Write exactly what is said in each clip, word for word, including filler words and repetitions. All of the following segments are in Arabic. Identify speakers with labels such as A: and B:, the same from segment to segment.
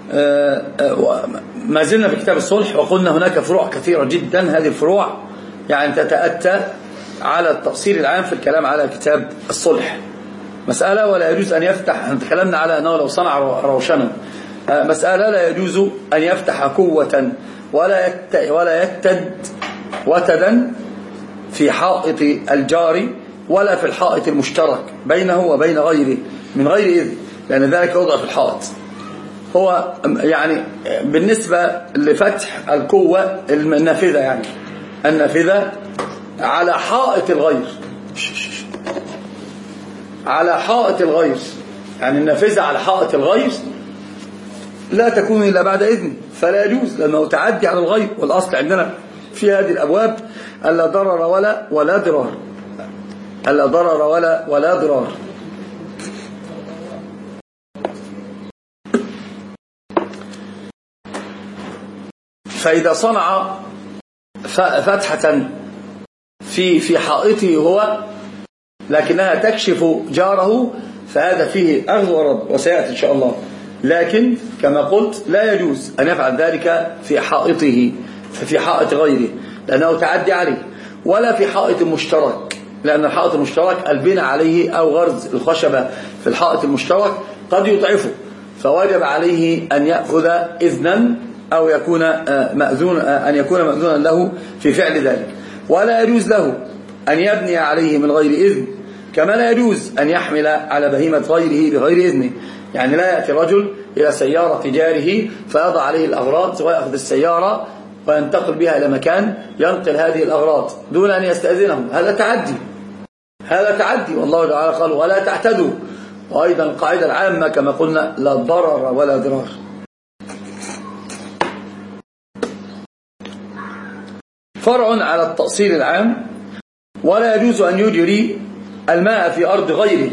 A: ما زلنا في كتاب الصلح، وقلنا هناك فروع كثيرة جدا. هذه الفروع يعني تتأتى على التأصيل العام في الكلام على كتاب الصلح. مسألة ولا يجوز أن يفتح، تكلمنا على أنه لو صنع روشنا. مسألة لا يجوز أن يفتح قوة ولا يكتد ولا يكتد وتدا في حائط الجار ولا في الحائط المشترك بينه وبين غيره من غير إذن، لأن ذلك وضع في الحائط. هو يعني بالنسبة لفتح القوة النافذة، يعني النافذة على حائط الغير، على حائط الغير، يعني النافذة على حائط الغير لا تكون إلا بعد إذن، فلا يجوز لأنه تعدي على الغير. والأصل عندنا في هذه الأبواب ألا ضرر ولا ولا ضرار، ألا ضرر ولا ولا ضرار. فإذا صنع فتحة في في حائطه هو لكنها تكشف جاره فهذا فيه أخذ ورد، وسيأتي إن شاء الله. لكن كما قلت لا يجوز أن يفعل ذلك في حائطه، في حائط غيره لأنه تعدي عليه، ولا في حائط مشترك، لأن الحائط المشترك البناء عليه أو غرز الخشبة في الحائط المشترك قد يضعفه، فواجب عليه أن يأخذ إذنا أو يكون مأذون، أن يكون مأذونا له في فعل ذلك. ولا يجوز له أن يبني عليه من غير إذن، كما لا يجوز أن يحمل على بهيمة غيره بغير إذنه. يعني لا يأتي رجل إلى سيارة جاره فيضع عليه الأغراض ويأخذ السيارة وينتقل بها إلى مكان ينقل هذه الأغراض دون أن يستأذنهم، هذا تعدي، هذا تعدي. والله تعالى قال ولا تعتدوا. وأيضا القاعدة العامة كما قلنا لا ضرر ولا ضرار. فرع على التأصيل العام: ولا يجوز أن يجري الماء في أرض غيره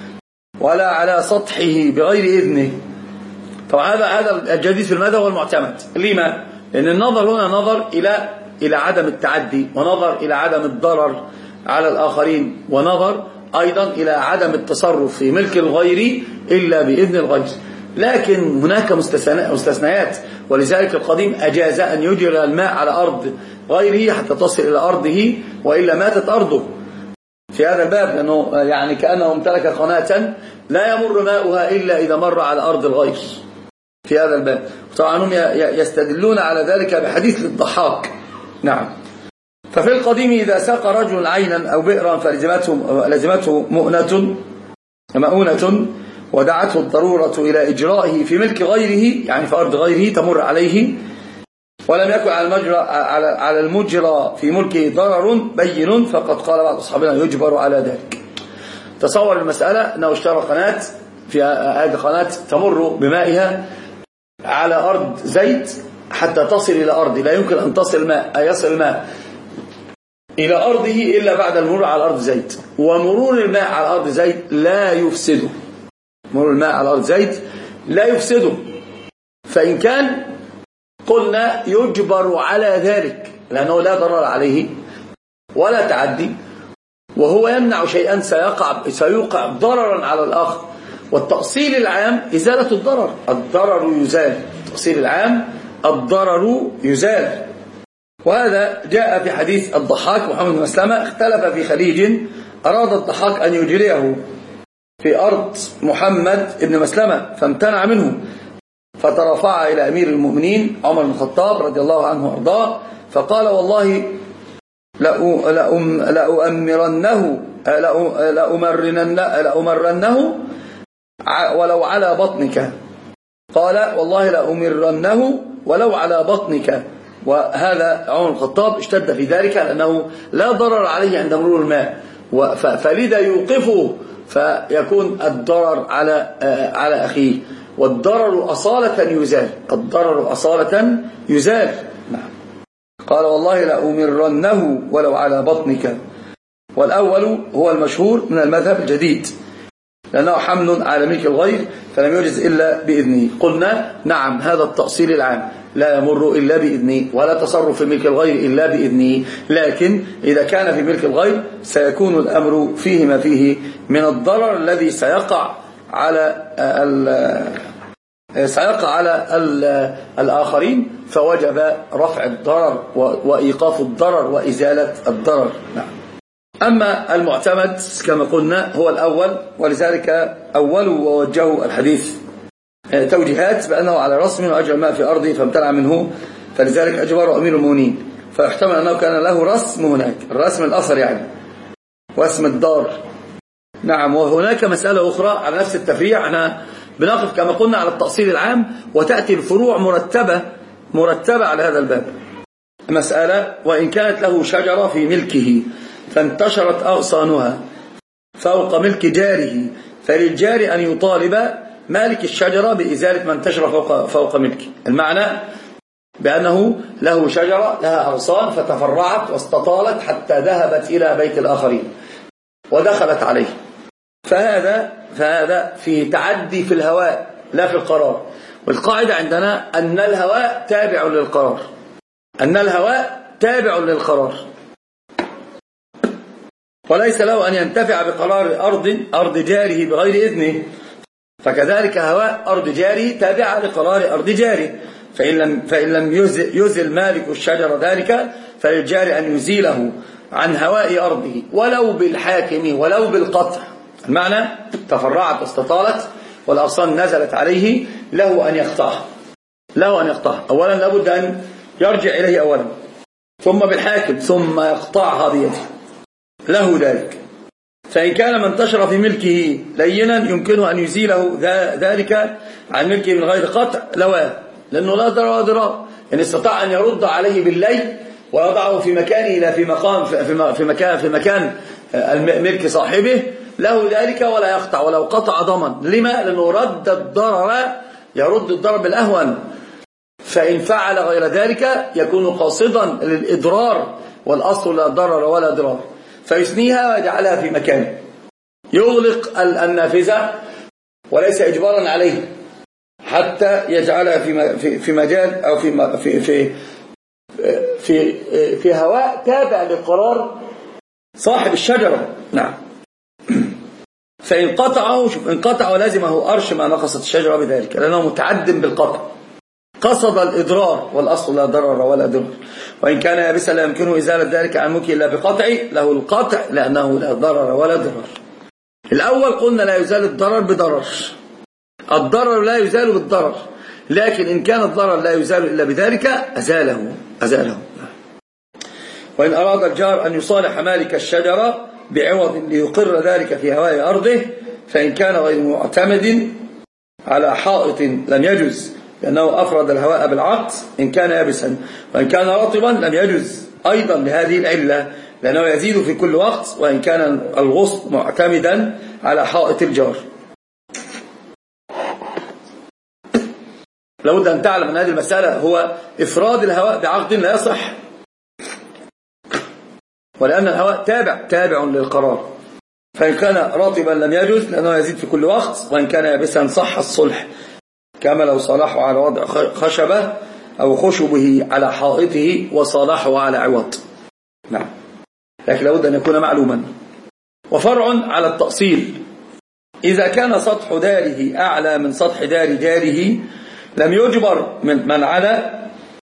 A: ولا على سطحه بغير إذنه. طبعا هذا هذا الجديد في المذهب والمعتمد. لما؟ لأن النظر هنا نظر إلى إلى عدم التعدي، ونظر إلى عدم الضرر على الآخرين، ونظر أيضا إلى عدم التصرف في ملك الغير إلا بإذن الغير. لكن هناك مستثنيات، ولذلك القديم أجاز أن يجري الماء على أرض غيره حتى تصل إلى أرضه، وإلا ماتت أرضه في هذا الباب، لأنه يعني كأنه امتلك قناة لا يمر ماؤها إلا إذا مر على أرض الغير في هذا الباب. طبعا هم يستدلون على ذلك بحديث للضحاك. نعم. ففي القديم إذا ساق رجل عينا أو بئرا فلزمته لزمته مؤنة مؤونة ودعته الضرورة إلى إجرائه في ملك غيره، يعني في أرض غيره تمر عليه، ولم يكن على المجرى على على المجرى في ملكه ضرر بين، فقد قال بعض أصحابنا يجبر على ذلك. تصور المسألة أنه اشترى قناة، في هذه قناة تمر بمائها على أرض زيت حتى تصل إلى أرض، لا يمكن أن تصل الماء أي يصل الماء إلى أرضه إلا بعد المرور على أرض زيت، ومرور الماء على أرض زيت لا يفسده، مرور الماء على أرض زيت لا يفسده. فإن كان قلنا يجبر على ذلك لأنه لا ضرر عليه ولا تعدي، وهو يمنع شيئا سيقع سيوقع ضررا على الآخر. والتأصيل العام إزالة الضرر، الضرر يزال، التأصيل العام الضرر يزال. وهذا جاء في حديث الضحاك محمد بن مسلمة: اختلف في خليج أراد الضحاك أن يجريه في أرض محمد بن مسلمة فامتنع منه، فترفع إلى أمير المؤمنين عمر بن الخطاب رضي الله عنه وأرضاه فقال: والله لأؤمرنه لأمرنه ولو على بطنك. قال: والله لأمرنه ولو على بطنك. وهذا عمر بن الخطاب اشتد في ذلك لأنه لا ضرر عليه عند مرور الماء، فلذا يوقفه فيكون الضرر على على أخيه. والضرر أصالة يزال، الضرر أصالة يزال. نعم. قال: والله لأمرنه ولو على بطنك. والأول هو المشهور من المذهب الجديد لأنه حمل على ملك الغير فلم يجز إلا بإذنه. قلنا نعم، هذا التأصيل العام لا يمر إلا بإذنه، ولا تصرف في ملك الغير إلا بإذنه. لكن إذا كان في ملك الغير سيكون الأمر فيه ما فيه من الضرر الذي سيقع على سيقع على الآخرين، فوجب رفع الضرر وإيقاف الضرر وإزالة الضرر. نعم. أما المعتمد كما قلنا هو الأول، ولذلك أول ووجهوا الحديث توجيهات بأنه على رسم وأجرى الماء في أرضه فامتنع منه، فلذلك أجبره أمير المؤمنين، فيحتمل أنه كان له رسم هناك، الرسم الأثر يعني واسم الدار. نعم. وهناك مسألة أخرى على نفس التفريع، أنا بنقف كما قلنا على التأصيل العام، وتأتي الفروع مرتبة مرتبة على هذا الباب. مسألة: وإن كانت له شجرة في ملكه فانتشرت أغصانها فوق ملك جاره، فللجار أن يطالب مالك الشجرة بإزالة ما انتشر فوق, فوق ملكه. المعنى بأنه له شجرة لها أغصان فتفرعت واستطالت حتى ذهبت إلى بيت الآخرين ودخلت عليه، فهذا فهذا فيه تعدي في الهواء لا في القرار. والقاعدة عندنا أن الهواء تابع للقرار، أن الهواء تابع للقرار، وليس له أن ينتفع بقرار أرض أرض جاره بغير إذنه، فكذلك هواء أرض جاره تابع لقرار أرض جاره، فإن لم, فإن لم يزل, يزل مالك الشجر ذلك فللجار أن يزيله عن هواء أرضه ولو بالحاكم ولو بالقطع. المعنى تفرعت واستطالت والأغصان نزلت عليه، له أن يقطعها، له أن يقطعها. أولا لابد أن يرجع إليه أولا، ثم بالحاكم، ثم يقطعها بيده، له ذلك. فإن كان من انتشر في ملكه لينا يمكنه أن يزيله ذلك عن ملكه من غير قطع لواه، لأنه لا ضرر ولا ضرار، يعني استطاع أن يرد عليه بالليل ويضعه في مكانه لا في مقام في مكان في مكان الملك صاحبه، له ذلك ولا يقطع، ولو قطع ضمن. لما؟ لأنه رد الضرر، يرد الضرر بالأهون، فإن فعل غير ذلك يكون قاصدا للإضرار، والأصل لا ضرر ولا ضرار، فيثنيها ويجعلها في مكانه، يغلق النافذة وليس إجبارا عليه حتى يجعلها في في مجال أو في في في في, في هواء تابع لقرار صاحب الشجرة. نعم. فإن قطعه، شوف، إن قطعه لازمه أرش ما نقصت الشجرة بذلك، لأنه متعد بالقطع، قصد الإضرار، والأصل لا ضرر ولا ضرر. وإن كان يابسا لا يمكنه إزالة ذلك عن ملكه إلا بقطع، له القطع لأنه لا ضرر ولا ضرر. الأول قلنا لا يزال الضرر بضرر، الضرر لا يزال بالضرر، لكن إن كان الضرر لا يزال إلا بذلك أزاله أزاله. وإن أراد الجار أن يصالح مالك الشجرة بعوض ليقر ذلك في هواء أرضه، فإن كان غير معتمد على حائط لم يجوز، لأنه أفرد الهواء بالعقد إن كان يابسا، وإن كان رطبا لم يجوز أيضا لهذه العلة، لأنه يزيد في كل وقت، وإن كان الغصن معتمدا على حائط الجار. لابد أن تعلم أن هذه المسألة هو إفراد الهواء بعقد لا يصح، ولأن الهواء تابع تابع للقرار، فإن كان رطبا لم يجوز لأنه يزيد في كل وقت، وإن كان يابسا صح الصلح، كما لو صالحوا على وضع خشبة أو خشبه على حائطه وصالحوا على عوض. نعم. لكن لابد أن يكون معلوما. وفرع على التأصيل: إذا كان سطح داره أعلى من سطح دار جاره لم يجبر من, من على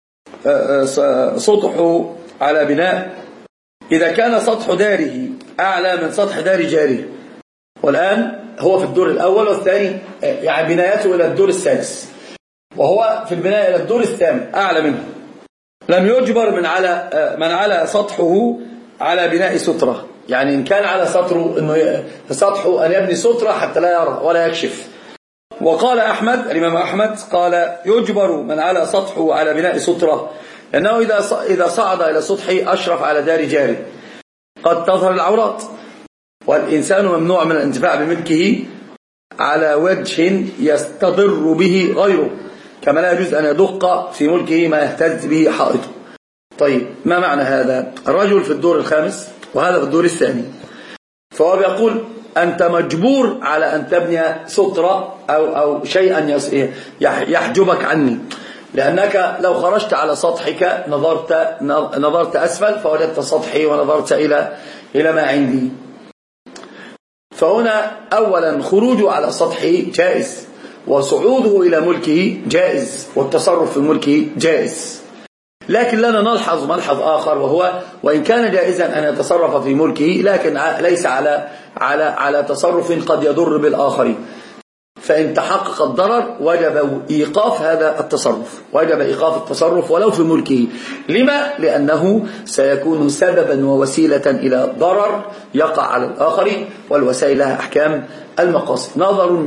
A: سطحه على بناء. إذا كان سطح داره أعلى من سطح دار جاره، والآن هو في الدور الأول والثاني، يعني بنايته إلى الدور السادس، وهو في البناء إلى الدور الثامن أعلى منه، لم يجبر من على من على سطحه على بناء سترة، يعني إن كان على سطره إنه سطحه أن يبني سترة حتى لا يرى ولا يكشف. وقال أحمد، الإمام أحمد قال يجبر من على سطحه على بناء سترة، لأنه إذا إذا صعد إلى سطحه أشرف على دار جاره قد تظهر العورات، والإنسان ممنوع من الانتفاع بملكه على وجه يستضر به غيره، كما لا يجوز أن يدق في ملكه ما يهتز به حائطه. طيب، ما معنى هذا؟ الرجل في الدور الخامس وهذا في الدور الثاني، فهو بيقول أنت مجبور على أن تبني سترة أو, أو شيئا يحجبك عني، لأنك لو خرجت على سطحك نظرت, نظرت أسفل فوجدت سطحي ونظرت إلى, إلى ما عندي. فهنا أولا خروجه على سطحه جائز، وصعوده إلى ملكه جائز، والتصرف في ملكه جائز. لكن لنا نلحظ ملحظ آخر، وهو وإن كان جائزا أن يتصرف في ملكه، لكن ليس على على على تصرف قد يضر بالآخرين. فإن تحقق الضرر وجب إيقاف هذا التصرف، وجب إيقاف التصرف ولو في ملكه. لما؟ لأنه سيكون سببا ووسيلة إلى ضرر يقع على الآخرين، والوسائل لها أحكام المقاصد. نظر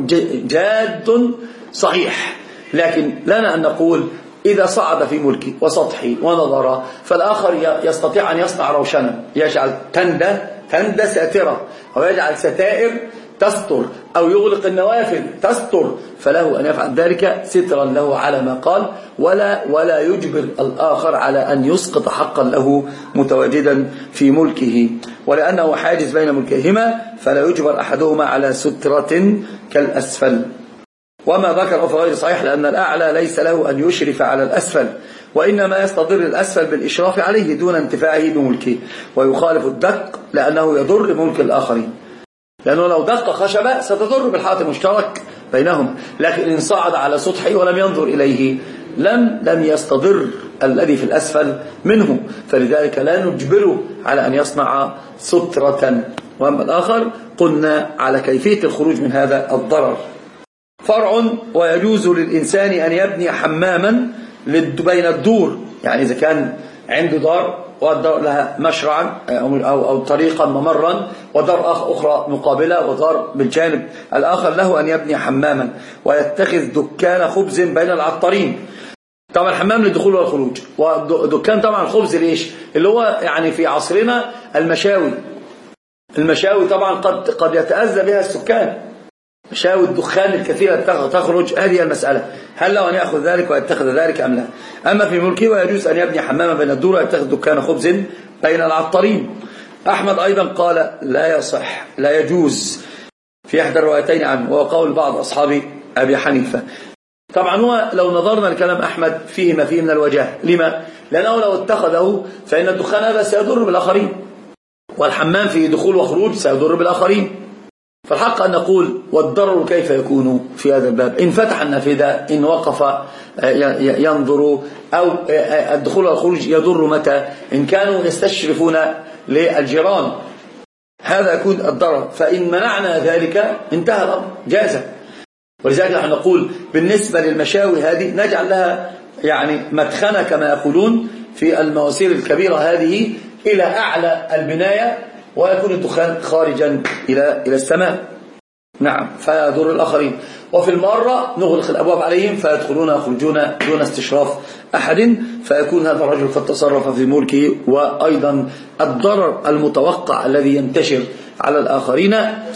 A: جاد صحيح، لكن لنا أن نقول إذا صعد في ملكه وسطحه ونظر، فالآخر يستطيع أن يصنع روشنا، يجعل تندة تندة ساترة، أو يجعل ستائر تستر، أو يغلق النوافذ تستر، فله أن يفعل ذلك سترا له على ما قال، ولا ولا يجبر الآخر على أن يسقط حقا له متواجدا في ملكه. ولأنه حاجز بين ملكهما فلا يجبر أحدهما على سترة كالأسفل. وما ذكر فغير صحيح، لأن الأعلى ليس له أن يشرف على الأسفل، وإنما يستضر الأسفل بالإشراف عليه دون انتفاعه بملكه. ويخالف الدق لأنه يضر ملك الآخرين، لأنه لو دق خشبة ستضر بالحائط المشترك بينهما. لكن إن صعد على سطحه ولم ينظر إليه لم لم يستضر الذي في الأسفل منه، فلذلك لا نجبره على أن يصنع سترة. وأما الآخر قلنا على كيفية الخروج من هذا الضرر. فرع: ويجوز للإنسان أن يبني حماما بين الدور، يعني إذا كان عنده دار ودار لها مشرعا أو, أو طريقا ممرا، ودار أخرى مقابلة، ودار بالجانب الآخر، له أن يبني حماما ويتخذ دكان خبز بين العطارين. طبعا الحمام للدخول والخروج، ودكان طبعا الخبز ليش؟ اللي هو يعني في عصرنا المشاوي. المشاوي طبعا قد قد يتأذى بها السكان، مشاوي الدخان الكثيرة تخرج، هذه المسألة، هل له أن يأخذ ذلك ويتخذ ذلك أم لا؟ أما في ملكه ويجوز أن يبني حماما بين الدور ويتخذ دكان خبز بين العطارين. أحمد أيضا قال لا يصح، لا يجوز، في إحدى الروايتين عنه، وهو قول بعض أصحاب أبي حنيفة. طبعا هو لو نظرنا لكلام أحمد فيه ما فيه من الوجاه. لما؟ لأنه لو اتخذه فإن الدخان هذا سيضر بالآخرين، والحمام فيه دخول وخروج سيضر بالآخرين. فالحق أن نقول والضرر كيف يكون في هذا الباب؟ إن فتح النافذة، إن وقف ينظر، أو الدخول والخروج يضر متى؟ إن كانوا يستشرفون للجيران، هذا يكون الضرر. فإن منعنا ذلك انتهى الأمر، جاز. ولذلك نحن نقول بالنسبة للمشاوي هذه نجعل لها يعني مدخنة كما يقولون في المواسير الكبيرة هذه إلى أعلى البناية، ويكون الدخان خارجا إلى إلى السماء. نعم، فيضر الآخرين. وفي المرة نغلق الأبواب عليهم فيدخلون ويخرجون دون استشراف أحد، فيكون هذا الرجل قد تصرف في ملكه. وأيضا الضرر المتوقع الذي ينتشر على الآخرين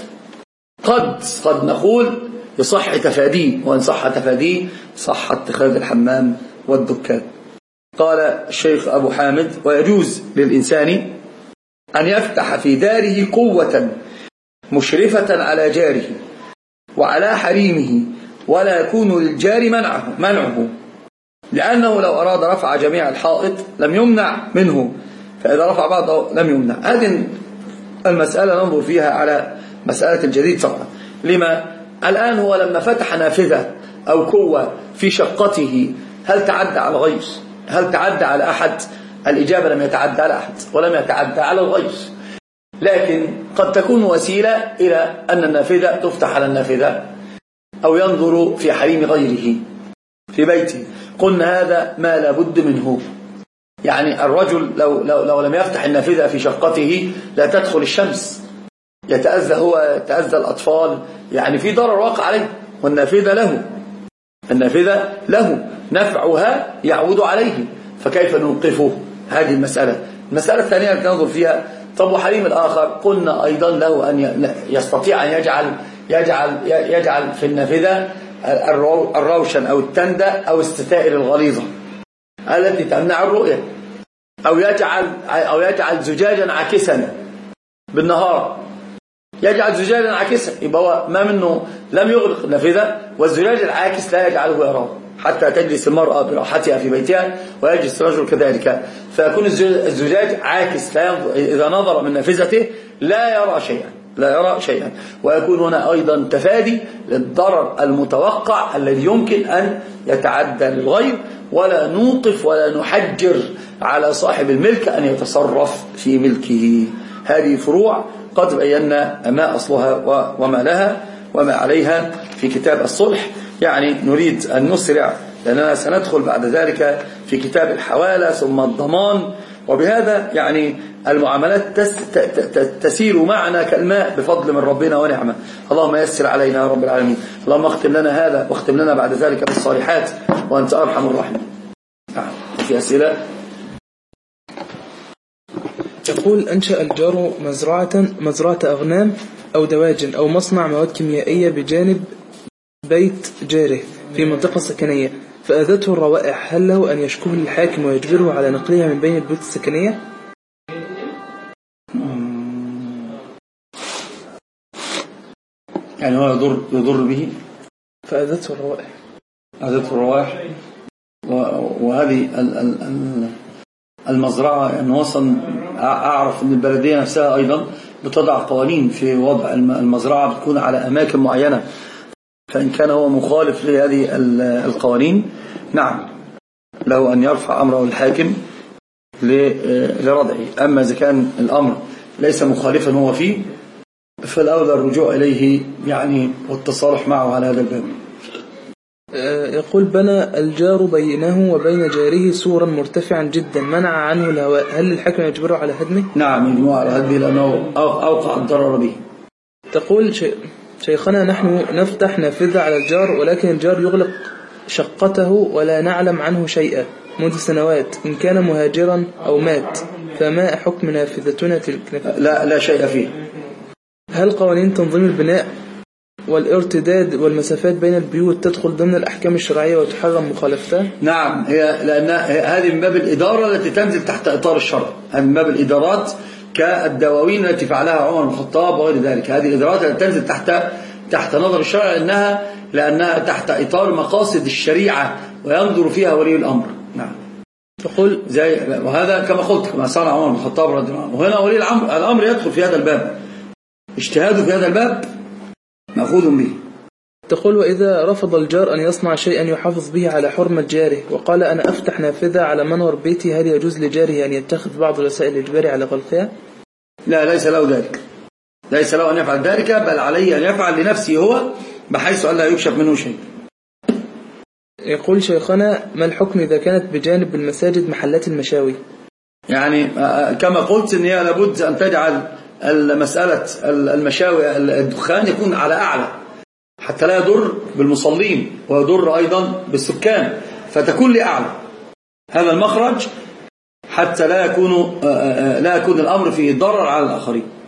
A: قد قد نقول يصح تفاديه، وإن صح تفاديه صح اتخاذ الحمام والدكان. قال الشيخ أبو حامد: ويجوز للإنسان أن يفتح في داره قوة مشرفة على جاره وعلى حريمه، ولا يكون للجار منعه منعه لأنه لو أراد رفع جميع الحائط لم يمنع منه، فإذا رفع بعضه لم يمنع. هذه المسألة ننظر فيها على مسألة الجديد طبعا. لما؟ الآن هو لما فتح نافذة أو قوة في شقته، هل تعدى على الغير؟ هل تعدى على أحد؟ الإجابة لم يتعدى على أحد ولم يتعدى على الغير، لكن قد تكون وسيلة إلى أن النافذة تفتح على النافذة، أو ينظر في حريم غيره في بيته. قلنا هذا ما لا بد منه. يعني الرجل لو, لو, لو لم يفتح النافذة في شقته لا تدخل الشمس، يتأذى هو، يتأذى الأطفال، يعني في ضرر واقع عليه. والنافذة له، النافذة له نفعها يعود عليه، فكيف نوقفه؟ هذه المسألة. المسألة الثانية التي ننظر فيها: طب وحريم الآخر؟ قلنا أيضا له أن يستطيع أن يجعل يجعل يجعل في النافذة الروشن أو التندة أو الستائر الغليظة التي تمنع الرؤية، أو يجعل أو يجعل زجاجا عاكسا بالنهار، يجعل زجاجا عاكسا، يبقى هو ما منه لم يغلق النافذة، والزجاج العاكس لا يجعله يراه، حتى تجلس المرأة براحتها في بيتها ويجلس الرجل كذلك، فيكون الزجاج عاكس، لا ينظر، إذا نظر من نافذته لا يرى شيئا، لا يرى شيئا. ويكون هنا أيضا تفادي للضرر المتوقع الذي يمكن أن يتعدى للغير، ولا نوقف ولا نحجر على صاحب الملك أن يتصرف في ملكه. هذه فروع قد بينا ما أصلها وما لها وما عليها في كتاب الصلح. يعني نريد أن نسرع لأننا سندخل بعد ذلك في كتاب الحوالة ثم الضمان، وبهذا يعني المعاملات تسير معنا كالماء بفضل من ربنا ونعمة. اللهم يسر علينا يا رب العالمين. اللهم اختم لنا هذا واختم لنا بعد ذلك بالصالحات وأنت أرحم الراحمين. في أسئلة؟
B: يقول: أنشأ الجار مزرعة مزرعة أغنام أو دواجن أو مصنع مواد كيميائية بجانب بيت جاره في منطقة سكنية، فأذته الروائح، هل له أن يشكوه للحاكم ويجبره على نقلها من بين البيوت السكنية؟
A: يعني هو يضر يضر به،
B: فأذته الروائح
A: أذته الروائح. وهذه المزرعة يعني وصل أعرف أن البلدية نفسها أيضا بتضع قوانين في وضع المزرعة، بتكون على أماكن معينة، فإن كان هو مخالف لهذه القوانين نعم له أن يرفع أمره الحاكم لردعه. أما إذا كان الأمر ليس مخالفا هو فيه فالأولى الرجوع إليه يعني والتصالح معه على هذا الباب.
B: يقول: بنى الجار بينه وبين جاره سورا مرتفعا جدا منع عنه الهواء، هل الحاكم يجبره على هدمه؟
A: نعم يجبره على هدمه لأنه أوقع الضرر به.
B: تقول: شيخنا نحن نفتح نافذة على الجار ولكن الجار يغلق شقته ولا نعلم عنه شيئا منذ سنوات، إن كان مهاجرا أو مات، فما حكم نافذتنا تلك؟
A: لا, لا شيء فيه.
B: هل قوانين تنظيم البناء والارتداد والمسافات بين البيوت تدخل ضمن الأحكام الشرعية وتحرم مخالفتها؟
A: نعم، هي لأن هذه من باب الإدارة التي تنزل تحت إطار الشرع، هذه من باب الإدارات كالدواوين التي فعلها عمر بن الخطاب وغير ذلك. هذه الإدارات التي تنزل تحت تحت نظر الشرع لأنها لأنها تحت إطار مقاصد الشريعة وينظر فيها ولي الأمر. نعم.
B: تقول
A: زي وهذا كما قلت كما صنع عمر بن الخطاب رضي الله عنه، وهنا ولي الأمر الأمر يدخل في هذا الباب، اجتهاده في هذا الباب مأخوذ به.
B: تقول: وإذا رفض الجار أن يصنع شيئا يحافظ به على حرمة جاره وقال أنا أفتح نافذة على منور بيتي، هل يجوز لجاره أن يتخذ بعض الوسائل الإجباري على غلقها؟
A: لا، ليس له ذلك، ليس له أن يفعل ذلك، بل عليه أن يفعل لنفسه هو بحيث أن لا يكشف منه شيء.
B: يقول: شيخنا ما الحكم إذا كانت بجانب المساجد محلات المشاوي؟
A: يعني كما قلت إن هي لابد أن تجعل المسألة المشاوي الدخان يكون على أعلى حتى لا يضر بالمصلين ويضر أيضا بالسكان، فتكون لأعلى هذا المخرج حتى لا يكون لا يكون الأمر فيه ضرر على الآخرين.